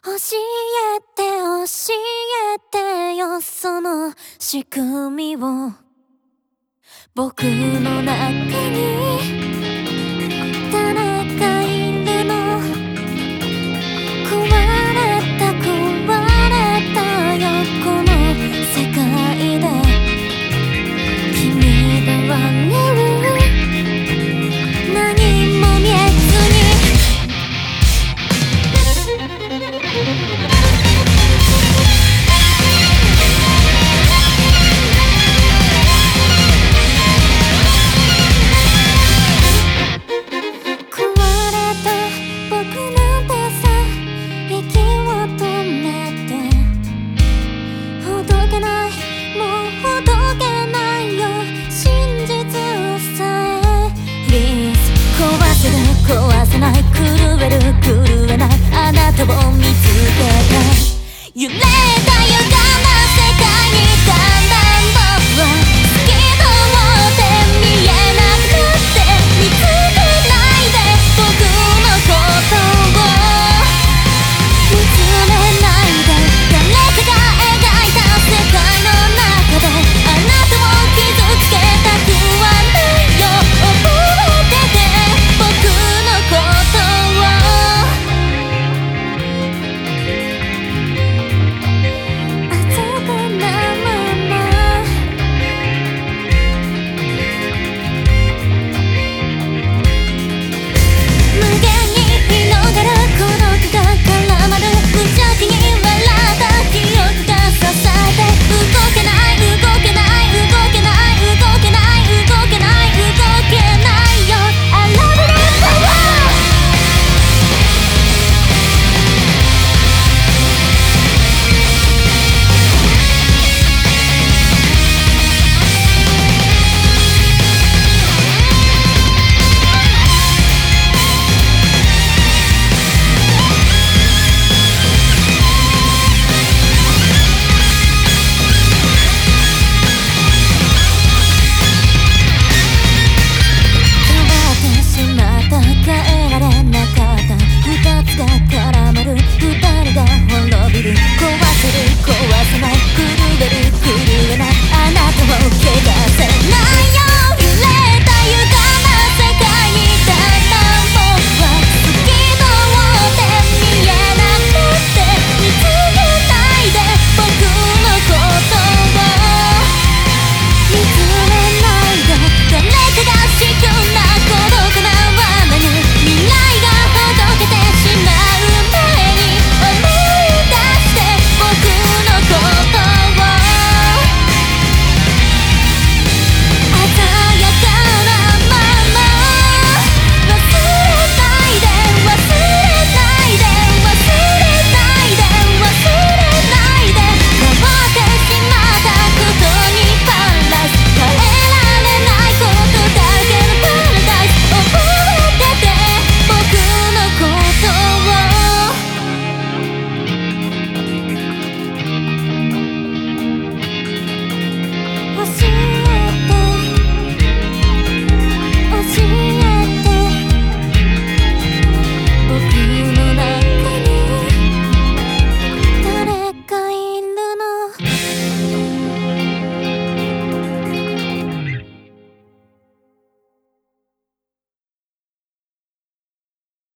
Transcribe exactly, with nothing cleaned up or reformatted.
教えて教えてよその仕組みを僕の中に誰かいるの壊れた壊れたよこの世界で君が笑う何も見えずに壊れた僕なんてさ息を止めてほどけないもうほどけないよ真実さえ Please 壊せる壊せない狂える狂